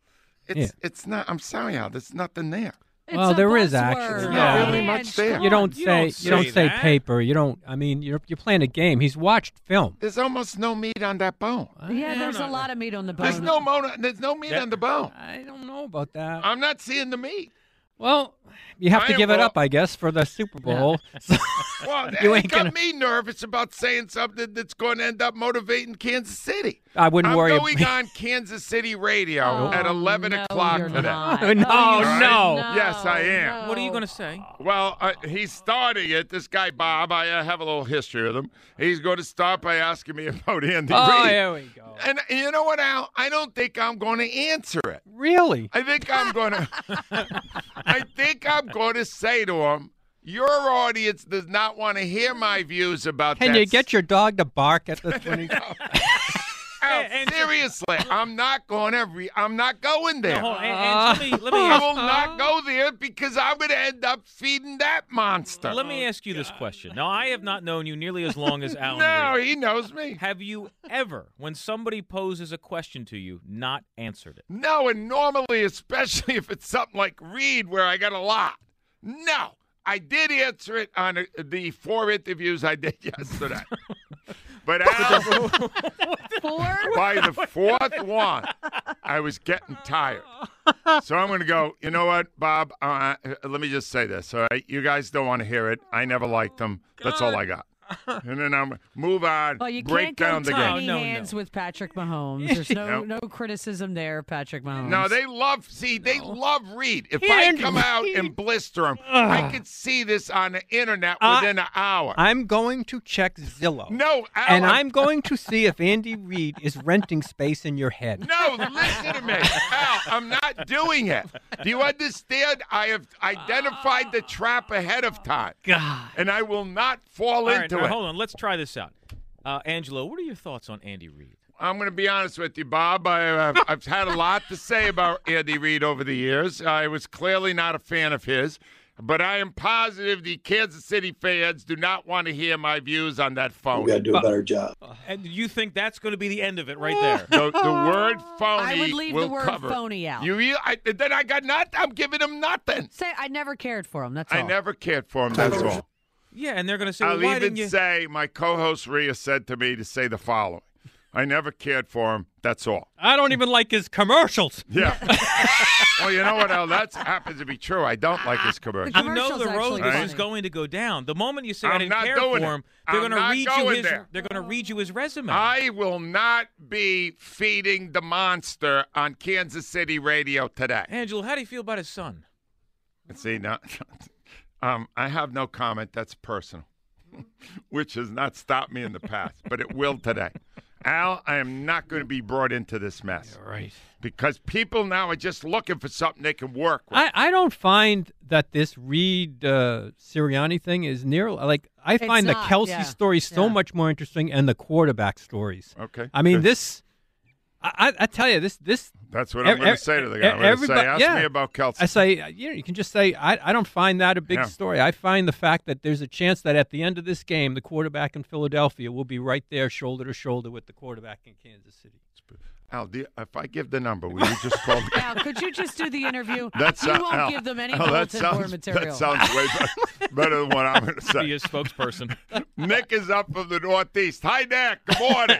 It's not. I'm sorry, Al. There's nothing there. Well, there is actually. There's not really much there. You don't say paper. You don't. I mean, you're playing a game. He's watched film. There's almost no meat on that bone. Yeah, there's a lot of meat on the bone. There's no meat on the bone. I don't know about that. I'm not seeing the meat. Well, you have to give it up, I guess, for the Super Bowl. So Well, you it ain't got gonna. me nervous about saying something that's going to end up motivating Kansas City. I wouldn't worry. I'm going on Kansas City radio at 11 o'clock today. No, All right? no. Yes, I am. What are you going to say? Well, he's starting it. This guy, Bob, I have a little history with him. He's going to start by asking me about Andy Reid. Here we go. And you know what, Al? I don't think I'm going to answer it. Really? I think I'm going to say to him, your audience does not want to hear my views about that. Can you get your dog to bark at the 20? Al, seriously, I'm not going there. No, and let me I will not go there because I'm going to end up feeding that monster. Let me ask you this question. Now, I have not known you nearly as long as Alan No, Reed. he knows me. Have you ever, when somebody poses a question to you, not answered it? No, and normally, especially if it's something like Reed where I got a lot. No, I did answer it on the 4 interviews I did yesterday. But Al, by the 4th one, I was getting tired. So I'm going to go, you know what, Bob, let me just say this, all right? You guys don't want to hear it. I never liked them. That's all I got. And then I'm move on, Well, you break can't go down the tiny game. hands with Patrick Mahomes. There's no criticism there, Patrick Mahomes. No, they love Reed. If I come out and blister him, I could see this on the internet within an hour. I'm going to check Zillow. No, Al, and I'm going to see if Andy Reid is renting space in your head. No, listen to me. Al, I'm not doing it. Do you understand? I have identified the trap ahead of time. God. And I will not fall All right, into now, it. hold on. Let's try this out. Angelo, what are your thoughts on Andy Reid? I'm going to be honest with you, Bob. I've had a lot to say about Andy Reid over the years. I was clearly not a fan of his. But I am positive the Kansas City fans do not want to hear my views on that phone. We got to do a better job. And you think that's going to be the end of it right there? The word phony I would leave will the word cover. phony out. Then I got nothing. I'm giving him nothing. Say, I never cared for him. That's all. I never cared for him. That's all. Yeah, and they're going to say, I'll well, why even didn't you? say my co-host Rhea said to me to say the following. I never cared for him. That's all. I don't even like his commercials. Yeah. Well, you know what, Al? That happens to be true. I don't like his commercials. You know the road this is going to go down. The moment you say I I'm didn't not care doing for it. him, they're I'm going to not read going you his. there. They're going to read you his resume. I will not be feeding the monster on Kansas City radio today. Angelo, how do you feel about his son? See, now, I have no comment. That's personal, which has not stopped me in the past, but it will today. Al, I am not going to be brought into this mess. You're right. Because people now are just looking for something they can work with. I don't find that this Reid Sirianni thing is near like I find the Kelsey story so much more interesting and the quarterback stories. Okay. I mean good. this. I tell you this. That's what I'm going to say to the guy. I'm going to say, ask me about Kelsey. I say, you can just say, I don't find that a big story. I find the fact that there's a chance that at the end of this game, the quarterback in Philadelphia will be right there, shoulder to shoulder with the quarterback in Kansas City. Al, if I give the number, will you just call me? Al, could you just do the interview? That's, you won't Al, give them any Al, bulletin board material. That sounds way better than what I'm going to say. Be a spokesperson. Nick is up from the Northeast. Hi, Nick. Good morning.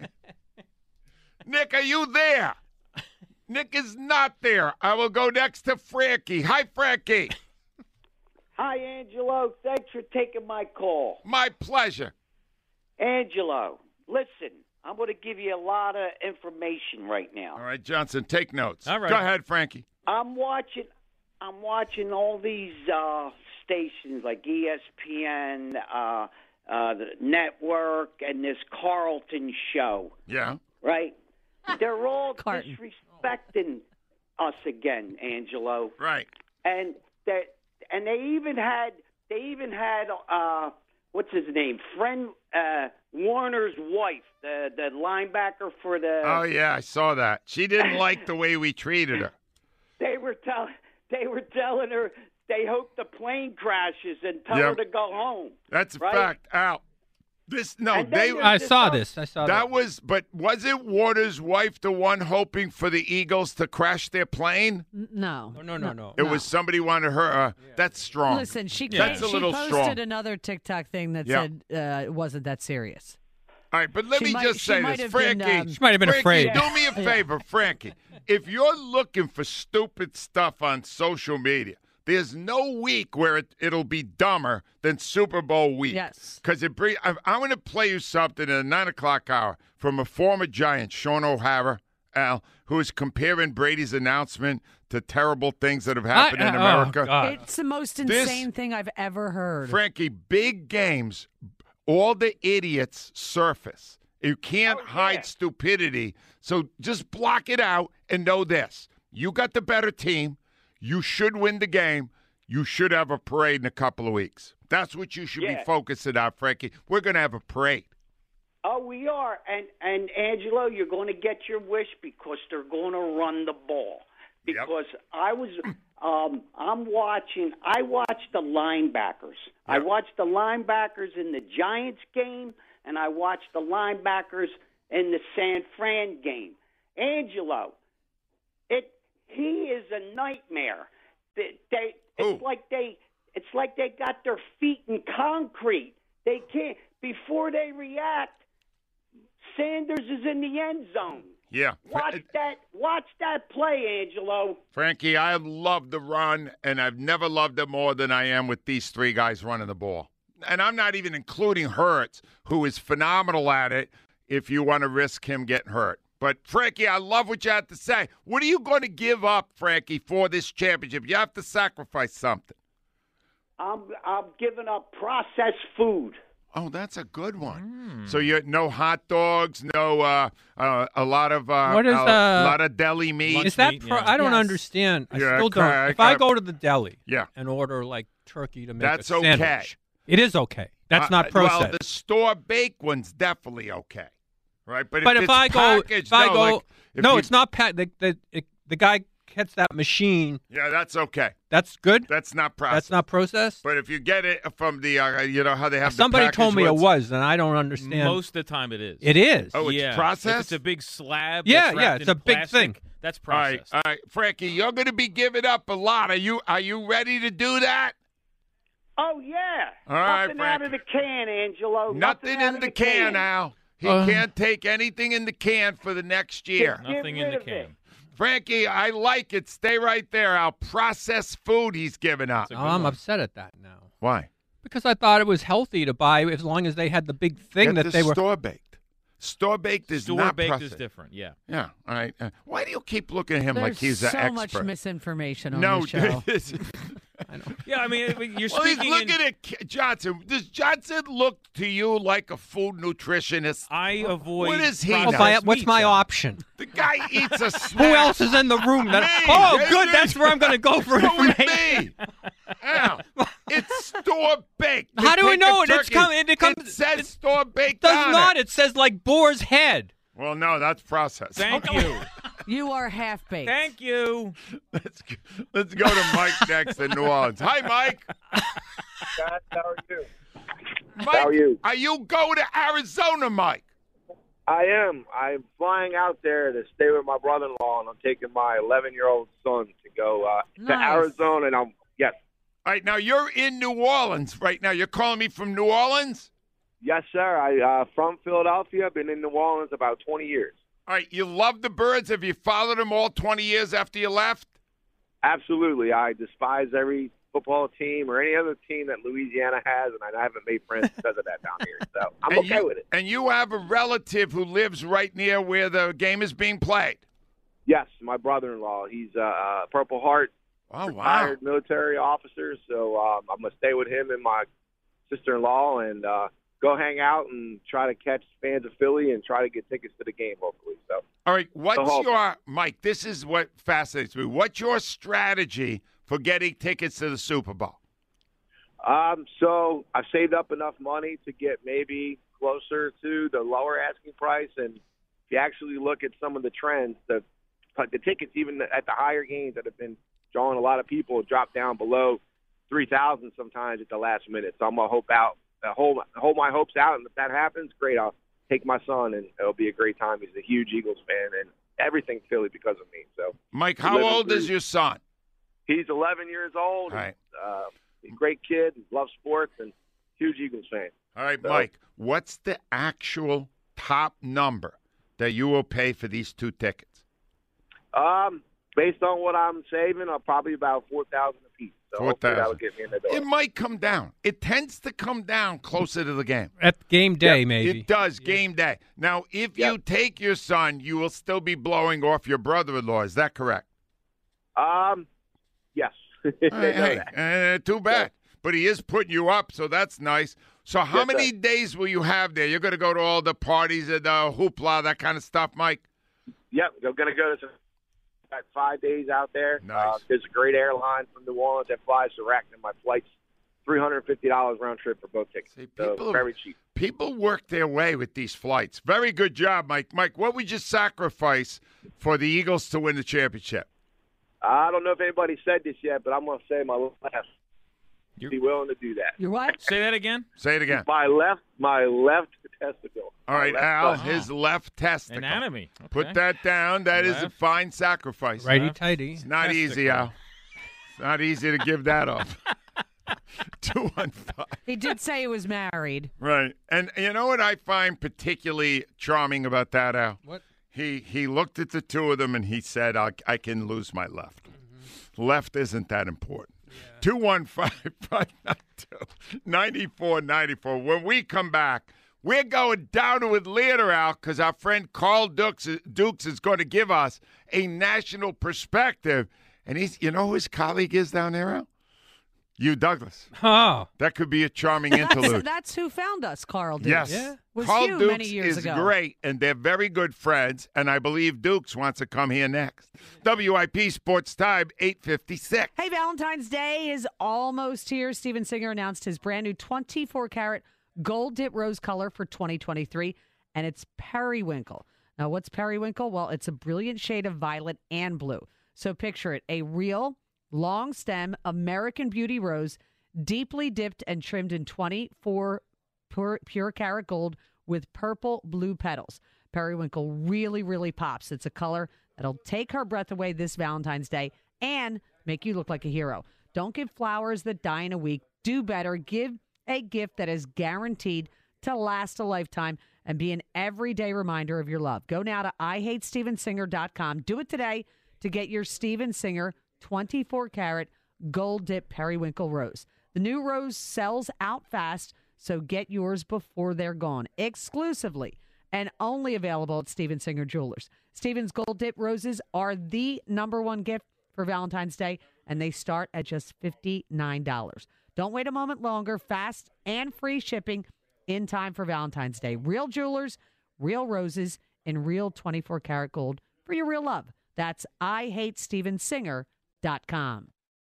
Nick, are you there? Nick is not there. I will go next to Frankie. Hi, Frankie. Hi, Angelo. Thanks for taking my call. My pleasure. Angelo, listen, I'm going to give you a lot of information right now. All right, Johnson, take notes. All right. Go ahead, Frankie. I'm watching all these stations like ESPN, the network, and this Carlton show. Yeah. Right? They're all disrespecting us again, Angelo. Right. And they even had what's his name? Warner's wife, the linebacker for the. Oh yeah, I saw that. She didn't like the way we treated her. They were telling her they hope the plane crashes and tell her to go home. That's a right? fact. Al. I saw this. That was it Waters' wife the one hoping for the Eagles to crash their plane? No. It was somebody wanted her. That's strong. Listen, she little posted strong. another TikTok thing that said it wasn't that serious. All right, but let me just say this, Frankie. She might have been afraid. Do me a favor, Frankie. If you're looking for stupid stuff on social media, There's no week where it'll be dumber than Super Bowl week. Yes. Because I'm going to play you something in the 9 o'clock hour from a former Giant, Sean O'Hara, Al, who is comparing Brady's announcement to terrible things that have happened in America. It's the most insane thing I've ever heard. Frankie, big games, all the idiots surface. You can't hide stupidity. So just block it out and know this. You got the better team. You should win the game. You should have a parade in a couple of weeks. That's what you should be focusing on, Frankie. We're going to have a parade. Oh, we are. And Angelo, you're going to get your wish because they're going to run the ball. Because I watched the linebackers. I watched the linebackers in the Giants game, and I watched the linebackers in the San Fran game. Angelo, he is a nightmare. It's like they got their feet in concrete. They can't. Before they react, Sanders is in the end zone. Yeah. Watch that play, Angelo. Frankie, I love the run, and I've never loved it more than I am with these three guys running the ball. And I'm not even including Hurts, who is phenomenal at it if you want to risk him getting hurt. But, Frankie, I love what you have to say. What are you going to give up, Frankie, for this championship? You have to sacrifice something. I'm giving up processed food. Oh, that's a good one. So you no hot dogs, no a lot of What is, a lot of deli meat. Is that I don't understand. I still don't. If I go to the deli and order like turkey to make that's a sandwich, okay. It is okay. That's not processed. Well, the store baked one's definitely okay, right? But if it's I go, packaged, it's not packaged. The guy gets that machine. Yeah, that's okay. That's good. That's not processed. That's not processed. But if you get it from the, you know how they have. Somebody told me it was, and I don't understand. Most of the time, it is. It is. Oh, it's processed. If it's a big slab. Yeah, it's a big thing. That's processed. All right, Frankie, you're going to be giving up a lot. Are you ready to do that? Oh yeah. All right, Nothing out of the can, Angelo. Nothing in the can, Al. He can't take anything in the can for the next year. Nothing in the can. Frankie, I like it. Stay right there. Our processed food he's giving up. I'm upset at that now. Why? Because I thought it was healthy to buy as long as they had the big thing that they were store-baked. Store-baked is not store-baked is different, yeah. Yeah, all right. Why do you keep looking at him like he's an so expert? much misinformation on the show. I know. Yeah, I mean, you're well, speaking. He's looking at Johnson. Does Johnson look to you like a food nutritionist? I avoid. What is he? What's my option? The guy eats a snack. Who else is in the room? Good. That's where I'm going to go for information. Al, it's store baked. How do we know it? It says store baked. Does not. It says like boar's head. Well, no, that's processed. Thank you. You are half-baked. Thank you. Let's go to Mike next in New Orleans. Hi, Mike. Guys, how are you? Mike, how are you? Are you going to Arizona, Mike? I am. I'm flying out there to stay with my brother-in-law, and I'm taking my 11-year-old son to go to Arizona. And yes. All right, now you're in New Orleans right now. You're calling me from New Orleans? Yes, sir. I from Philadelphia. I've been in New Orleans about 20 years. All right, you love the Birds. Have you followed them all 20 years after you left? Absolutely. I despise every football team or any other team that Louisiana has, and I haven't made friends because of that down here. So I'm okay with it. And you have a relative who lives right near where the game is being played? Yes, my brother-in-law. He's a Purple Heart retired military officer, so I'm going to stay with him and my sister-in-law and go hang out and try to catch fans of Philly and try to get tickets to the game, hopefully. So, all right, Mike, this is what fascinates me. What's your strategy for getting tickets to the Super Bowl? So I've saved up enough money to get maybe closer to the lower asking price. And if you actually look at some of the trends, the tickets, even at the higher games that have been drawing a lot of people, drop down below 3,000 sometimes at the last minute. So I'm going to hold my hopes out, and if that happens, great. I'll take my son, and it'll be a great time. He's a huge Eagles fan, and everything Philly because of me. So, Mike, how old is your son? He's 11 years old. All right. He's a great kid, loves sports, and huge Eagles fan. All right, Mike, what's the actual top number that you will pay for these two tickets? Based on what I'm saving, probably about $4,000 a piece. So hopefully that'll 4,000. get me in the door. It might come down. It tends to come down closer to the game. At game day, maybe. It does, game day. Now, if you take your son, you will still be blowing off your brother-in-law. Is that correct? Yes. Too bad. But he is putting you up, so that's nice. So how many days will you have there? You're going to go to all the parties and hoopla, that kind of stuff, Mike? Yep, I'm going to go to got 5 days out there. Nice. There's a great airline from New Orleans that flies direct, and my flight's $350 round trip for both tickets. So very cheap. People work their way with these flights. Very good job, Mike. Mike, what would you sacrifice for the Eagles to win the championship? I don't know if anybody said this yet, but I'm going to say my left. Be willing to do that. You're what? Say that again. Say it again. My left testicle. All right, Al, his left testicle. Anatomy. Okay. Put that down. That is a fine sacrifice. Righty-tighty. It's not easy, Al. It's not easy to give that up. 215. He did say he was married. Right. And you know what I find particularly charming about that, Al? What? He looked at the two of them and he said, I can lose my left. Mm-hmm. Left isn't that important. 215-592-9494. When we come back, we're going down to Atlanta, Al, because our friend Carl Dukes is going to give us a national perspective. And you know who his colleague is down there, Al? You, Douglas. Oh. That could be a charming interlude. That's who found us, Carl Dukes. Yes. Yeah. Was Carl you Dukes many years is ago. great, and they're very good friends, and I believe Dukes wants to come here next. WIP Sports Time, 8:56. Hey, Valentine's Day is almost here. Steven Singer announced his brand new 24-karat gold dip rose color for 2023, and it's periwinkle. Now, what's periwinkle? Well, it's a brilliant shade of violet and blue. So picture it, a real long stem American Beauty rose, deeply dipped and trimmed in 24 pure karat gold with purple blue petals. Periwinkle really, really pops. It's a color that'll take her breath away this Valentine's Day and make you look like a hero. Don't give flowers that die in a week. Do better. Give a gift that is guaranteed to last a lifetime and be an everyday reminder of your love. Go now to IHateStevenSinger.com. Do it today to get your Steven Singer 24-karat gold dip periwinkle rose. The new rose sells out fast, so get yours before they're gone. Exclusively and only available at Steven Singer Jewelers. Steven's gold dip roses are the #1 gift for Valentine's Day, and they start at just $59. Don't wait a moment longer. Fast and free shipping in time for Valentine's Day. Real jewelers, real roses, and real 24-karat gold for your real love. That's IHateStevenSinger.com.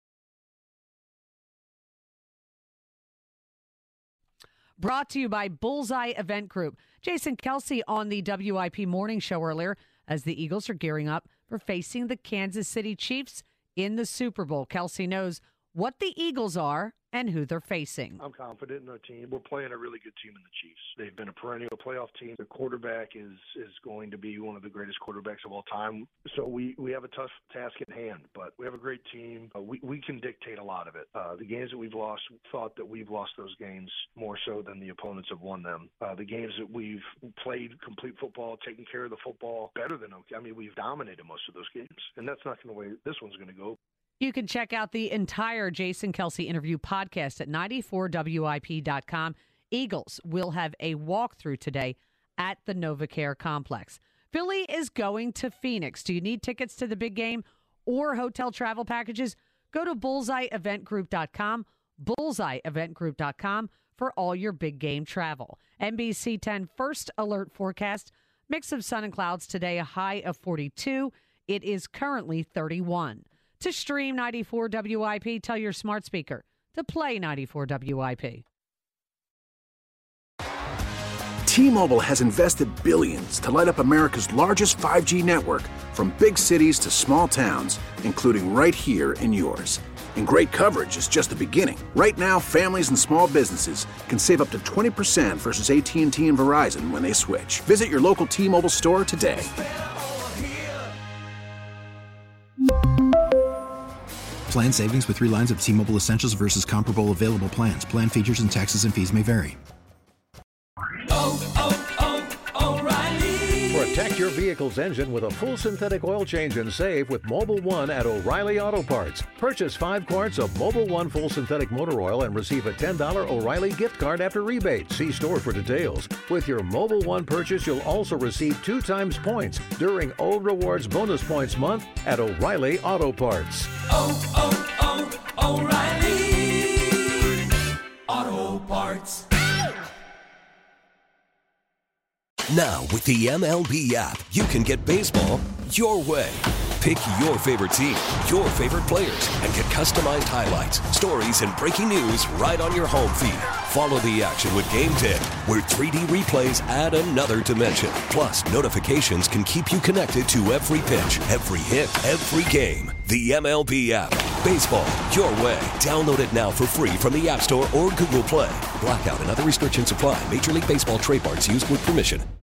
Brought to you by Bullseye Event Group. Jason Kelsey on the WIP Morning Show earlier as the Eagles are gearing up for facing the Kansas City Chiefs in the Super Bowl. Kelsey knows what the Eagles are and who they're facing. I'm confident in our team. We're playing a really good team in the Chiefs. They've been a perennial playoff team. The quarterback is going to be one of the greatest quarterbacks of all time. So we have a tough task at hand, but we have a great team. We can dictate a lot of it. The games that we've lost, thought that we've lost those games more so than the opponents have won them. The games that we've played complete football, taken care of the football better than okay. I mean, we've dominated most of those games, and that's not going to way this one's going to go. You can check out the entire Jason Kelsey interview podcast at 94WIP.com. Eagles will have a walkthrough today at the NovaCare Complex. Philly is going to Phoenix. Do you need tickets to the big game or hotel travel packages? Go to bullseyeeventgroup.com, bullseyeeventgroup.com for all your big game travel. NBC 10 first alert forecast, mix of sun and clouds today, a high of 42. It is currently 31. To stream 94 WIP, tell your smart speaker to play 94 WIP. T-Mobile has invested billions to light up America's largest 5G network, from big cities to small towns, including right here in yours. And great coverage is just the beginning. Right now, families and small businesses can save up to 20% versus AT&T and Verizon when they switch. Visit your local T-Mobile store today. Plan savings with 3 lines of T-Mobile Essentials versus comparable available plans. Plan features and taxes and fees may vary. O'Reilly. For a Protect your vehicle's engine with a full synthetic oil change and save with Mobil 1 at O'Reilly Auto Parts. Purchase 5 quarts of Mobil 1 full synthetic motor oil and receive a $10 O'Reilly gift card after rebate. See store for details. With your Mobil 1 purchase, you'll also receive 2 times points during O Rewards Bonus Points Month at O'Reilly Auto Parts. O'Reilly Auto Parts. Now, with the MLB app, you can get baseball your way. Pick your favorite team, your favorite players, and get customized highlights, stories, and breaking news right on your home feed. Follow the action with Game 10, where 3D replays add another dimension. Plus, notifications can keep you connected to every pitch, every hit, every game. The MLB app. Baseball your way. Download it now for free from the App Store or Google Play. Blackout and other restrictions apply. Major League Baseball trademarks used with permission.